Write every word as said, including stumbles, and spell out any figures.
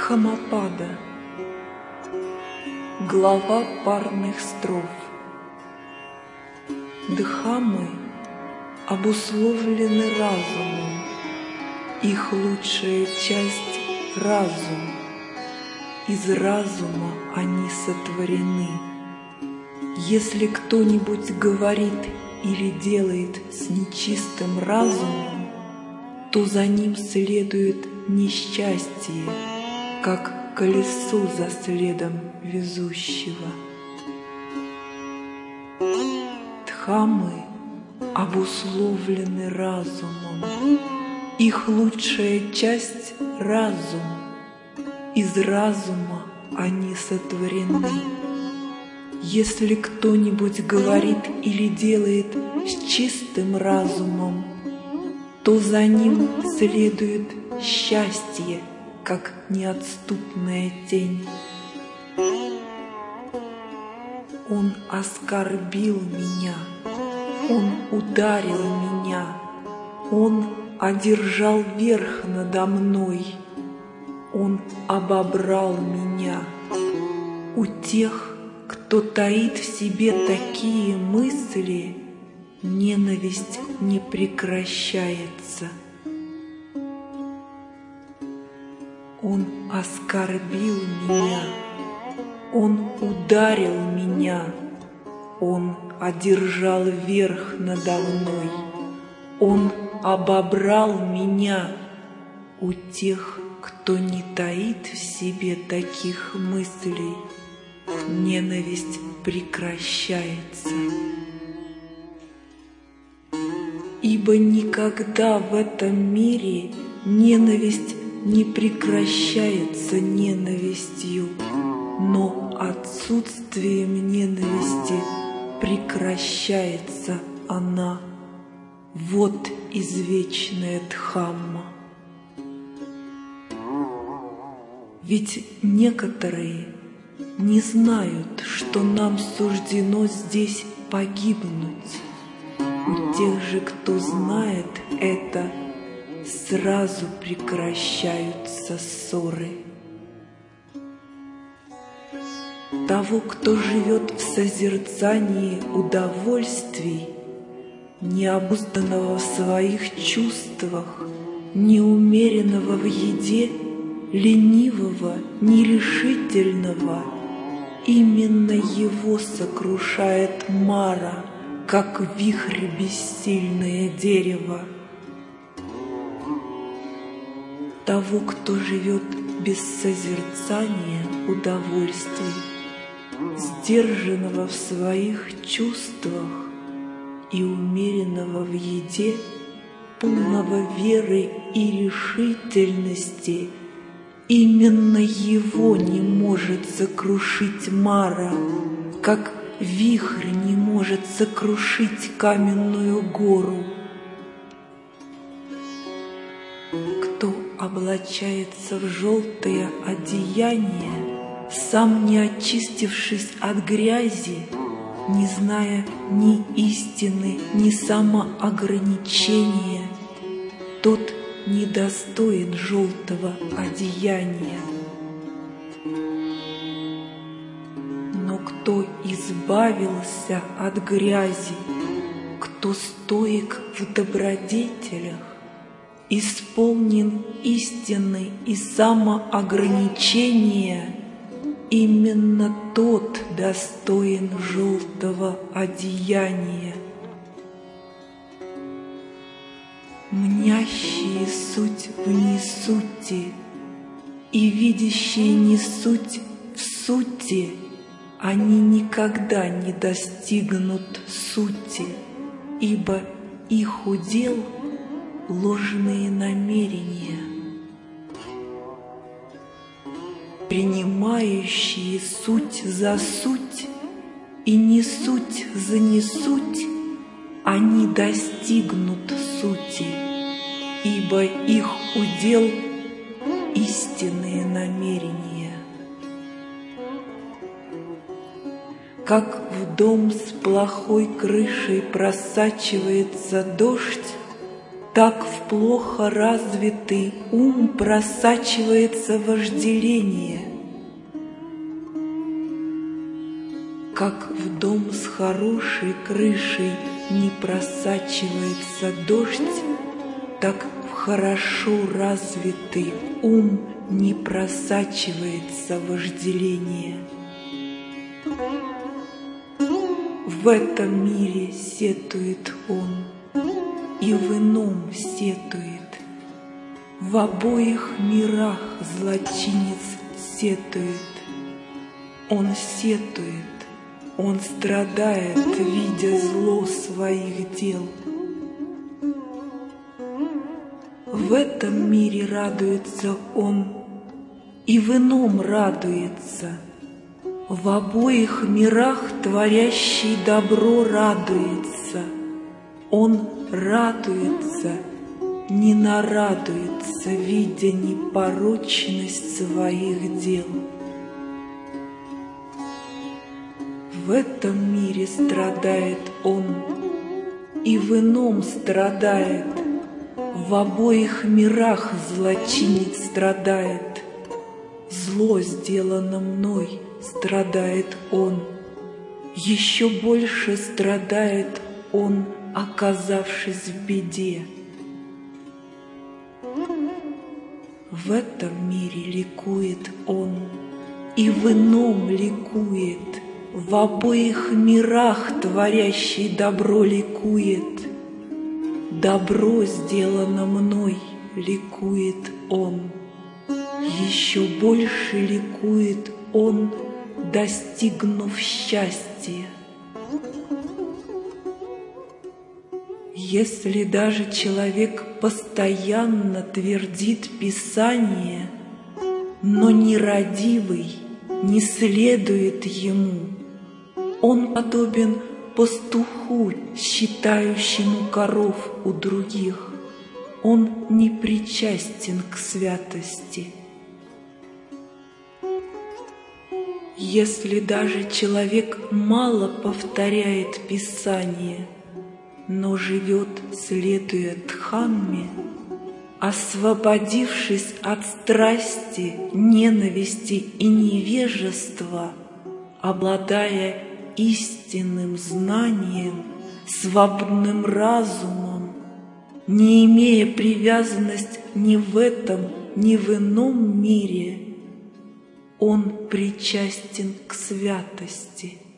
Дхаммапада. Глава парных строф. Дхаммы обусловлены разумом, их лучшая часть — разум. Из разума они сотворены. Если кто-нибудь говорит или делает с нечистым разумом, то за ним следует несчастье, как колесо за следом везущего. Дхаммы обусловлены разумом, их лучшая часть — разум. Из разума они сотворены. Если кто-нибудь говорит или делает с чистым разумом, то за ним следует счастье, как неотступная тень. Он оскорбил меня, он ударил меня, он одержал верх надо мной, он обобрал меня. У тех, кто таит в себе такие мысли, ненависть не прекращается. Он оскорбил меня, он ударил меня, он одержал верх надо мной, он обобрал меня. У тех, кто не таит в себе таких мыслей, ненависть прекращается. Ибо никогда в этом мире ненависть не прекращается ненавистью, но отсутствием ненависти прекращается она. Вот извечная Дхамма. Ведь некоторые не знают, что нам суждено здесь погибнуть. У тех же, кто знает это, сразу прекращаются ссоры. Того, кто живет в созерцании удовольствий, необузданного в своих чувствах, неумеренного в еде, ленивого, нерешительного, именно его сокрушает Мара, как вихрь бессильное дерево. Того, кто живет без созерцания удовольствий, сдержанного в своих чувствах и умеренного в еде, полного веры и решительности, именно его не может сокрушить Мара, как вихрь не может сокрушить каменную гору. Кто облачается в желтое одеяние, сам не очистившись от грязи, не зная ни истины, ни самоограничения, тот недостоин желтого одеяния. Но кто избавился от грязи, кто стоек в добродетелях, исполнен истины и самоограничения, именно тот достоин желтого одеяния. Мнящие суть в несути и видящие не суть в сути, они никогда не достигнут сути, ибо их удел — ложные намерения. Принимающие суть за суть и не суть за не суть, они достигнут сути, ибо их удел — истинные намерения. Как в дом с плохой крышей просачивается дождь, так в плохо развитый ум просачивается вожделение. Как в дом с хорошей крышей не просачивается дождь, так в хорошо развитый ум не просачивается вожделение. В этом мире сетует он, и в ином сетует. В обоих мирах злочинец сетует. Он сетует, он страдает, видя зло своих дел. В этом мире радуется он, и в ином радуется. В обоих мирах творящий добро радуется. Он радуется, не нарадуется, видя непорочность своих дел. В этом мире страдает он, и в ином страдает. В обоих мирах злочинец страдает. Зло сделано мной, страдает он. Еще больше страдает он, оказавшись в беде. В этом мире ликует он, и в ином ликует. В обоих мирах творящий добро ликует. Добро сделано мной, ликует он. Еще больше ликует он, достигнув счастья. Если даже человек постоянно твердит Писание, но нерадивый не следует ему, он подобен пастуху, считающему коров у других. Он не причастен к святости. Если даже человек мало повторяет Писание, но живет, следуя Дхамме, освободившись от страсти, ненависти и невежества, обладая истинным знанием, свободным разумом, не имея привязанность ни в этом, ни в ином мире, он причастен к святости.